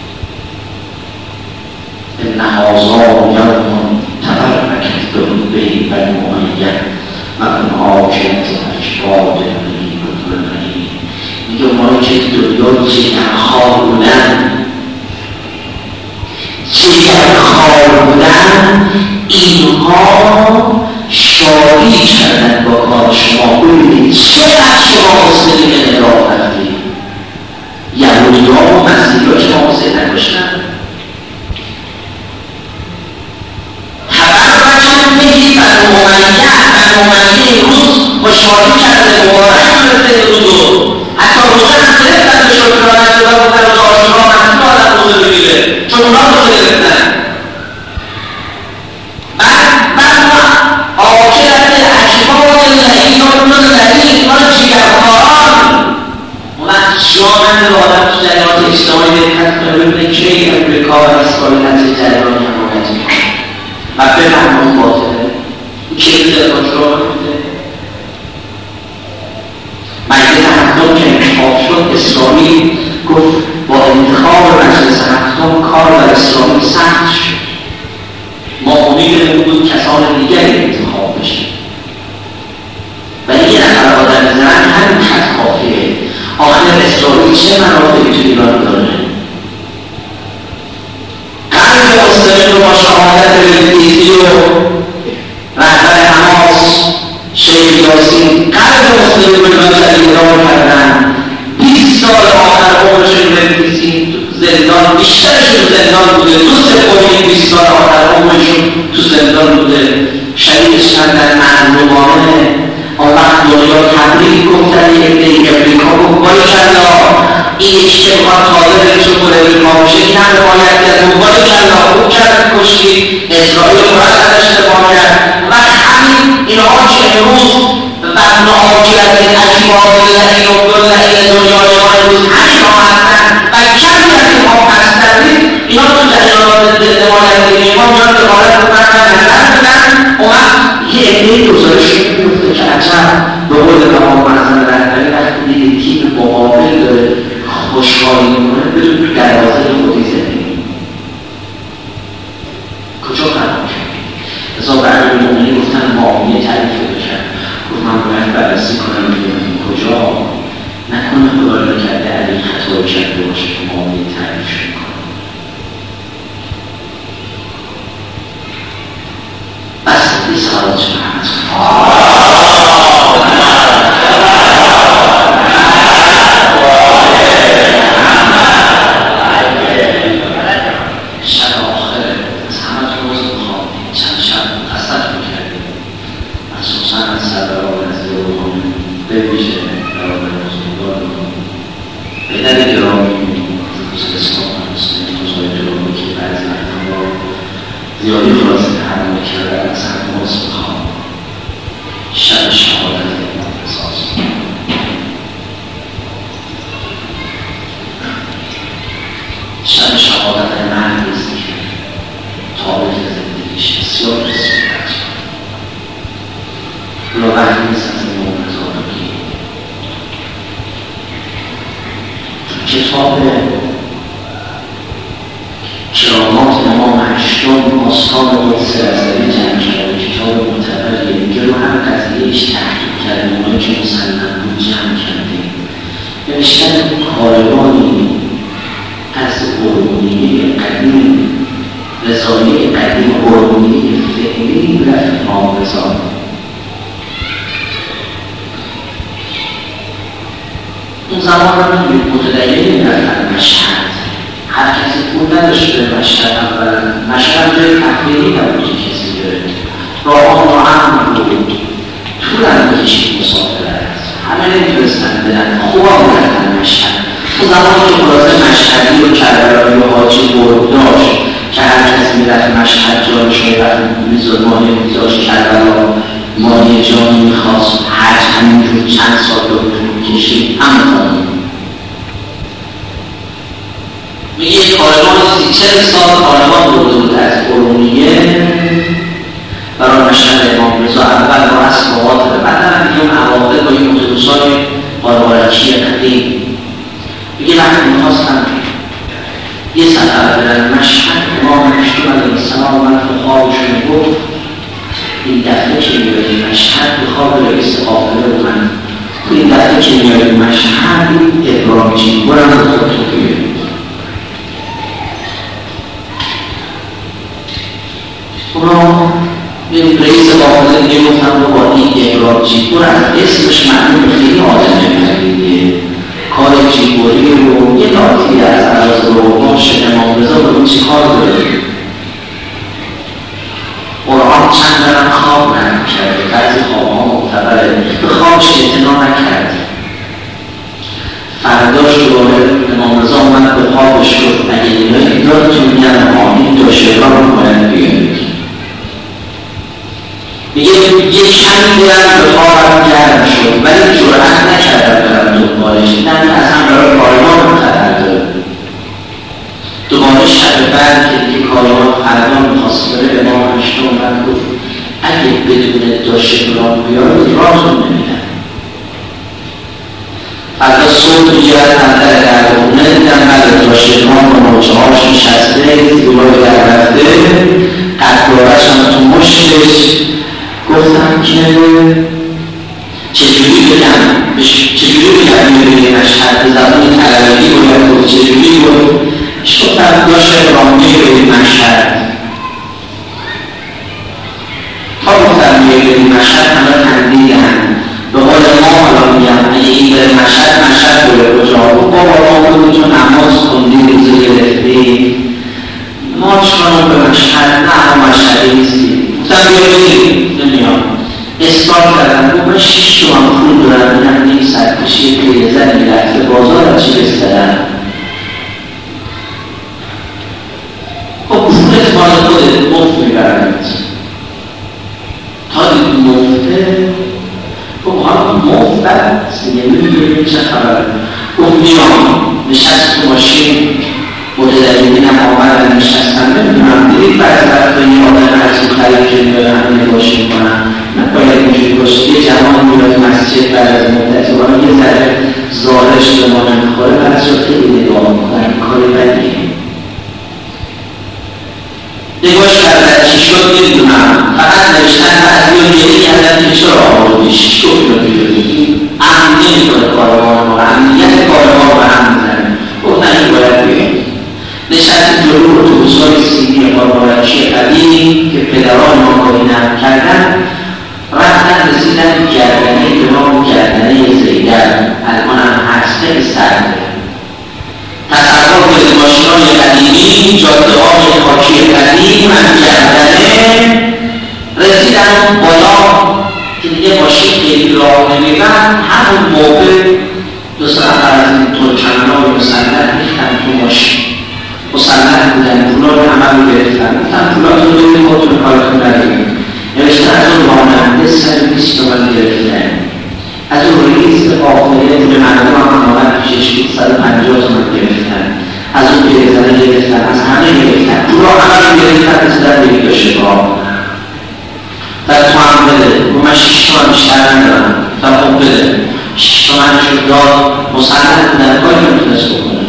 این نهازا یادمون تبرکت دروبهی و نوعیت مقن حاکمت اشباد نمی بودنی. میگه اونهایی که دنیا جگرخوار بودن جگرخوار بودن اینها شادی کردن با کار شما. ببینید چقدر شما حسنی به نگاه رفتید. یهودی ها و مسیحی ها شما حسنی نکشتن. خبر بچن بگید بنو امیه بنو امیه روز با شادی کرده مبارک برسه روزو. حتی روزه هم گرفتن به شکرانه شده و در روز آشورا مسیح آدم روزه بگیره چون اونا روزه گرفتن. جامعه آدم تو جریانات اجتماعی دقت کنه ببینه که این امریکا و اسرائیل نزد جریانی حمایت میکنه و بفهمه اون باطله. این چیزی در آشورا میفته. مجلس هفتم که انتخاب شد اسرائیل گفت با انتخاب مجلس هفتم کار در اسرائیل سخت شد. ما امیدمون بود کسان دیگری انتخاب بشه ولی یه نفر آدم زن همین خط کافیه. آخر اسرائیل چه منافعی تو ایران داره؟ قلب مسلمین رو با شهادت رئیسی و رهبر حماس شیخ یاسین قلب مسلمین رو در ایران کردن. بیست سال آخر عمرشون رئیسی زندان، بیشترشون زندان بوده. دو سوم بیست سال آخر عمرشون تو زندان بوده. شهیدش کردن مظلومانه. آن وقت دنیا تبریک گفتن یک دیگه امریکا گفت باریکلا این یکی که بخواد تازه بهشون کنه امریکا باشه این هم حمایت کرد و باریکلا خوب کرد کشتی اسرائیل رو باید ازش دفاع کرد و همین اینها که امروز بطن آجیت اجباب لحین و گل لحین دنیای ما امروز همین ها هستن و کمی از این ها پس کردید اینا تو جریانات دمالت دیگه ما میان دمالت رو بردن نظر بدن اون یه عده گزارش میفته که عجب به قول تمام معظم رهبری وقتی دیگه تیم مقابل داره خوشحالی میکنه بدون تو دروازه خودی زندگی کجا قرار کرد؟ ازا برای مومنی گفتن معامیه تعریف بشن گفت من باید بررسی کنم بگیرم کجا نکنه خدا رو کرده طور کرده باشه که ما این تعریف میکنیم. بس این سالات شما شب آخره از همه تو روز بخوام چند شب قصد میکردیم مخصوصا از سربران از دیروان بویژه برابر مزدگار بیدر گرامی خصوص اسلام هستیم روزهای جلوی که بعضی وقتا با زیادی خلاصه حرم کردن از همه روز بخوام شب شهادت امام رضا شب شهادت مردی است که تاریخ زندگیش بسیار بسیار بچه اولا وقتی نیست از امام رضا بگیم کتاب کرامات امام هشتم آستان قدس رضوی جمع کرده کتاب معتبریه میگه رو هم قضیهش تحقیق کردیم اونایی که مسلم بود جمع کردیم نوشتن کاروانی از قربونیه قدیم رضایی قدیم قربونیه فعلی رفت امام رضا اون زمان هم متدیعی رفتن مشهد هر کسی پول نداشت به مشهد اولا مشهد جای تفریحی نبود که کسی بره راه ما هم بود طول هم کشید مسافرت همه نمیتونستن بدن خوب هم رفتن مشهد اون زمان که خلاصه مشهدی و کربلایی و حاجی برد داشت که هر کسی میرفت مشهد جا شاید میزرمانی میزاش کربلا مالی جانی میخواست حج همینجور چند سال رو کشید همون میگه یک کاروان سی چل سال کاروان برده بود از قرونیه برای مشهد امام رضا اول با اسبابات بعد هم دیگه اون اواخر با این اتوبوس‌های قارقارکی قدیم میگه وقتی میخواستم یه سفر برن مشهد امام هشتم علیه السلام من تو خوابشون گفت این دفعه که میبری مشهد به خواب رئیس قافله رو من این دفعه که میبری مشهد ابراهیمی برم خود تو بیارید اونا به رئیس قافله دیگه گفتم رو با این ابراهیمی برم اسمش معلوم خیلی آدم نمیدیه کار جیبوری رو یه ناتی از عراض رو ماش امام رضا رو چی کار داره قرآن چند برم خواب نکرده بعضی خواب ها معتبره به خوابش اعتنا نکرد فرداش دوباره امام رضا اومد به خوابش رو اگه اینایی دارتون میگن آمین دو شکار رو باید بیارید میگه یه کمی برم به خوابم گرم شد ولی جرأت نکردم برم دنبالش دیدم که اصلا برای کاروان خطر داره دوباره شب بعد که دیگه کاروان فردا میخواست بره امام هشتم اومد گفت اگه بدون داشتگران بیارید راهتون نمیدن فردا صبح میگرد اندر در خونه دیدم بعد داشتگران با موچه هاش نشسته زیبای در رفته قدرارش هم تو مشتش گفتم که چجوری بگم چجوری بگم میبینی مشهد به زبان طلبی باید گفت چجوری گفت گفتم داشت رامی بگیم مشهد تا گفتم میبینی مشهد همه تندیدن به قول ما حالا میگم اگه این بره مشهد مشهد بره کجا گفت بابا ما بودی تو نماز خوندی روزه گرفتی ما چکانم به مشهد نه همه مشهدی نیستی گفتم بیاریم نمیام اصلاح کردم گفت من شیش تومن پول دارم میدم نیم سرکشی پیرزن میرفته بازار چی بستدم خب پولت مال خودت مفت میبرمت تا دید مفته خب حالا مفت بست نمیدونیم چه خبر گفت میام نشست تو ماشین متدلیدین هم آمدن نشستن نمیدونم دیدید بعد از وقت این آدم هرچی خرید که میبرن هم نگاش میکنن نباید اینجوری باشه یه جوان میاد مسجد بعد از مدتی باید یه ذره ظاهرش به ما نمیخوره بعد شد خیلی نگاه میکنن کاری بدیه نگاش کردن چی شد میدونم فقط نوشتن بعضی رو گیری کردن که چرا آمودی چی گفت رو بیدونی امنی نمیکنه کاروان ما امنیت کاروان رو هم میزنه نشست جلو اتوبوس‌های سیدی قارقارکی قدیم که پدران ما کاری نقل کردن، رفتن رسیدن گردنه امام گردنه زیدن، الان هم هست، خیلی سرده. تصور کنید ماشین‌های قدیمی، جاده‌های خاکی قدیم، هم گردنه رسیدن بالا که دیگه ماشین خیلی راه نمیرن. همون موقع دو سه نفر از این ترکمن‌های مسلح ریختن تو ماشین، مسلح بودن، پولا رو همه رو گرفتن، گفتن پولاتون رو بدید خودتون کارتون ندارید. نوشته از اون راننده صد و بیست تومن گرفتن، از اون رئیس قافله پول مردم هم آمد پیشش بود صد و پنجاه تومن گرفتن، از اون گرفتن گرفتن، از همه گرفتن، پولا همه رو گرفتن، رسیدن به یک شکار. در تو هم بده، و من شیش تومن بیشتر ندارم، در خب بده، شیش تومن شد داد، مسلح بودن، کاری نمیتونست بکنه.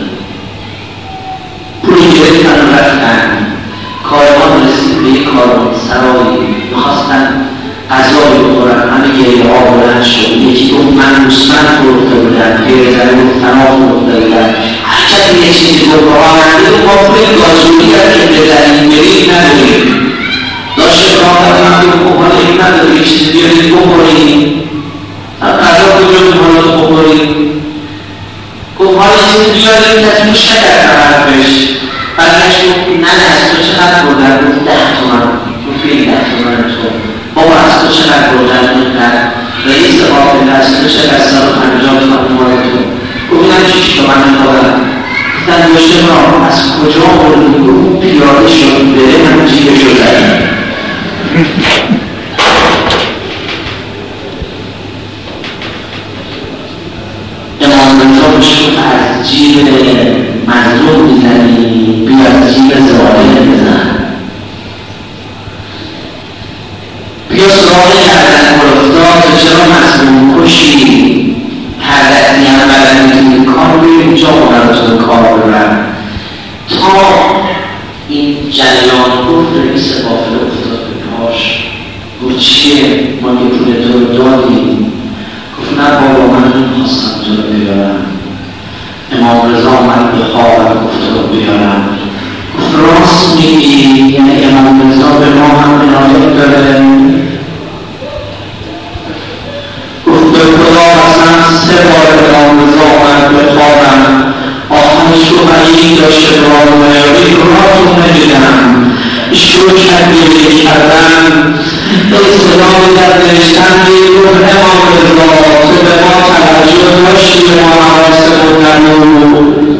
پولی گرفتن و رفتن. کاروان رسید به یک کاروان سرایی، میخواستن غذایی بخورن، همه گریه ها بلند شد. یکی گفت من گوسفند فروخته بودم، غیر زنه گفت طلا فروخته بودم. هر کسی یه چیزی گفت راننده و ما پول گازولی کرد که بزنیم بریم نداریم. داشته راه من گفت بخوریم نداریم، یه چیزی بیارید بخوریم، غذا کجا میخواهد بخوریم؟ گفت ها یه چیزی بیارید کسی موش نکرد حرفش. بعدش گفت نه نه از تو چقدر بردن؟ گفت ده تومن. گفت این ده تومن تو بابا از تو چقدر بردن؟ گفت نه رئیس قافله از تو چقدر صد و پنجاه تومن مال تو. گفت من شیش تومن میخورم. گفتن داشته را از کجا بردی؟ گفت پیاده شد بره من جیبشو زدم. امام رضا بشون از جیب مظلوم میزنی، بیا از جیب ظالم بزن، بیا سراغ گردن گرفتار تو چرا مظلوم کشی؟ هر دستی هم بلد میتونی کار بیر اینجا آمد تو کار ببرن. تا این جریان گفت رئیس قافله افتاد به پاش، گفت چیه؟ ما که پول تو رو دادیم. گفت نه بابا من نمیخواستم تو رو بیارم. امام رضا آمد به خواب گفت تو رو بیارم. گفت راست میگی؟ یعنی امام رضا به ما هم عنایت داره؟ گفت به خدا قسم سه بار امام رضا آمد به خوابم، آخرش گفت اگه این داشته راه رو نیاری راهتون نمیدم. شروع کرد گریه کردن، اصطلاحی در نوشتن گفت امام رضا تو به ما توجه داشتی، به ما حواسمون نبود.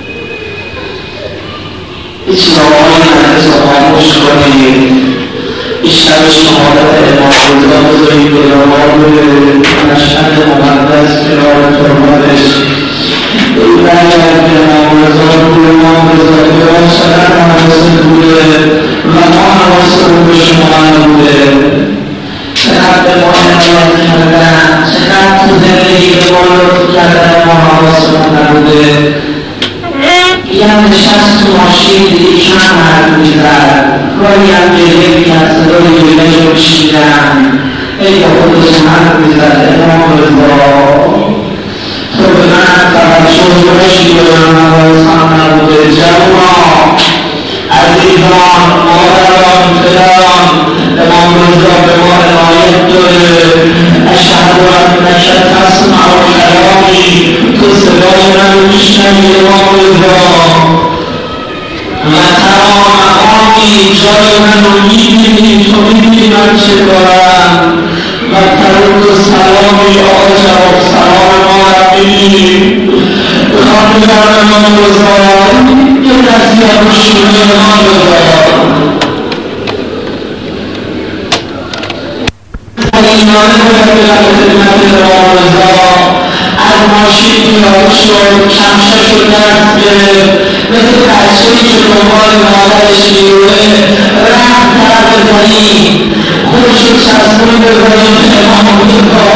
هیچ راههایی مجلس رو خاموش کنید. این شب شهادت امام رضا بذارید به راه مشهد مقدس کنار ترمزش برگرد به امام رضا بوده. امام رضا که چقدر حواست بوده و ما حواسمون به شما نبوده. چقدر به ما عنایت کردن، چقدر تو زندگی به ما لطف کردن، ما حواسمون نبوده. یه نشست تو ماشین دیگه کم حرف میزد، گاهی هم گریه میکرد، صدای گریه‌اش رو میشنیدم. ای با خودش حرف میزد امام رضا تو به من توجه داشتی و من حواسم نبوده. جوان عزیزان مادران پدران امام رضا به ما عنایت داره. اشهد انک تسمع کلامی، تو صدای من رو میشنوی امام رضا. و ترا مقامی، جای من رو میبینی، تو میبینی من چه دارم. و ترد سلامی آقا جواب سلام ما رو میبینی. بخوام بگرم امام رضا یه دستی هم شده امام رضا ایمان باید بگم به خدمت امام رضا. از ماشین پیاده شد، کمشه شد دست گرفت، مثل بچه‌ای که دنبال مادرش میروه رفت طرف زمین، خودش رو چسبون به زمین امام رضا.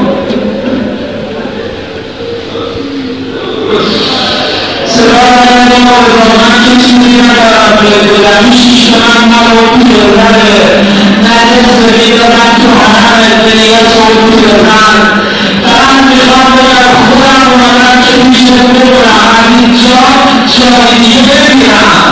صدا زدن امام رضا من که چیزی ندارم بهت بگم، این شیش تومن مال اون پیرزنه، نجس میدادن تو حرمت به نیت اون پیرزن. فقط میخوام بگم خودم اومدم که میشه بکنم از اینجا جای دیگه ببینم.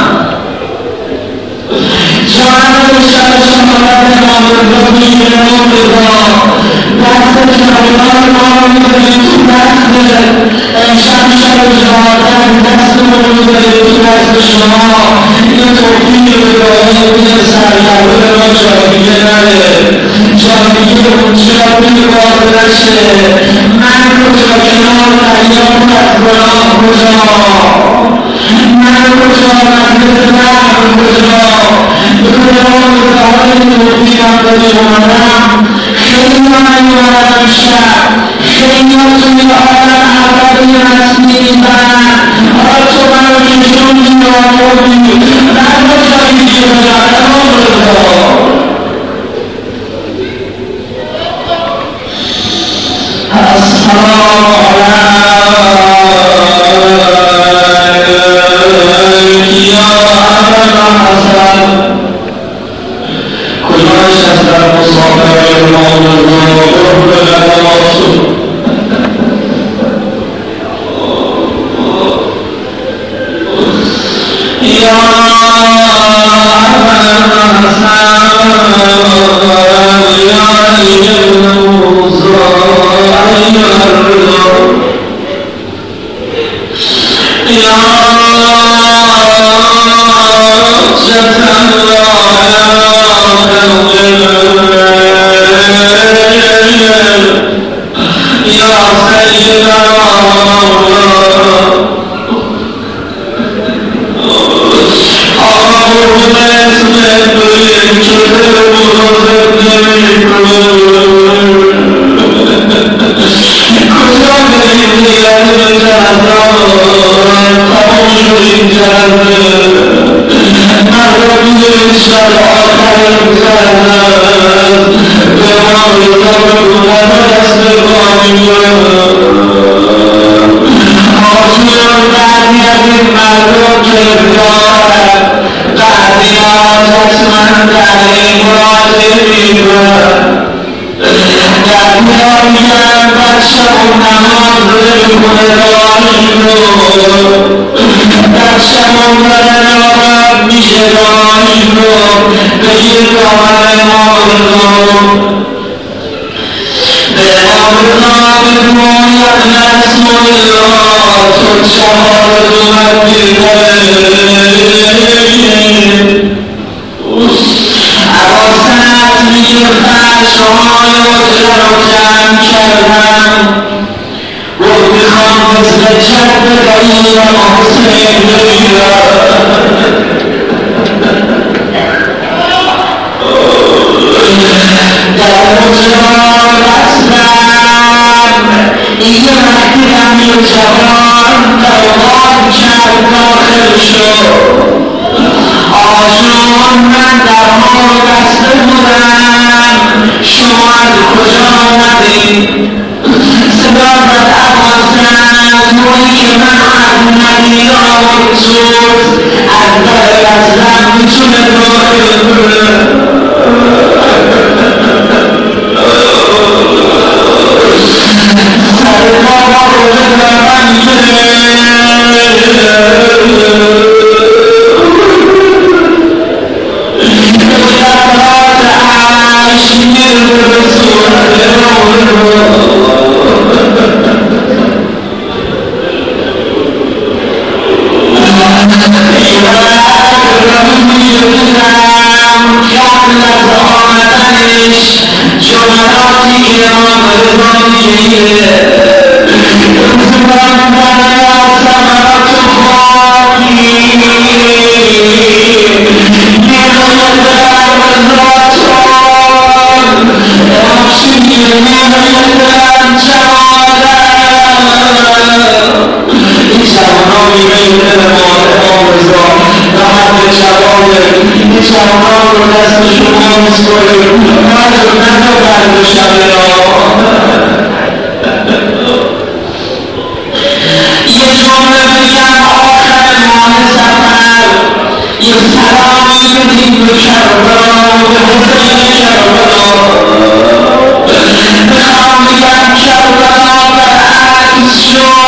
Show